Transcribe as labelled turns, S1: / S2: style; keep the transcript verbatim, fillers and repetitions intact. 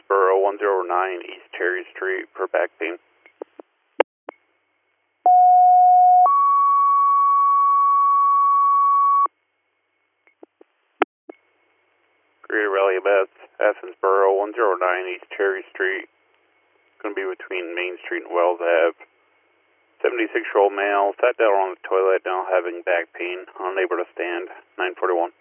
S1: Borough one oh nine East Cherry Street for back pain. Greater Raleigh Beth, Athens Borough one oh nine East Cherry Street. Going to be between Main Street and Wells Ave. seventy-six year old male, sat down on the toilet now having back pain, unable to stand, nine forty-one.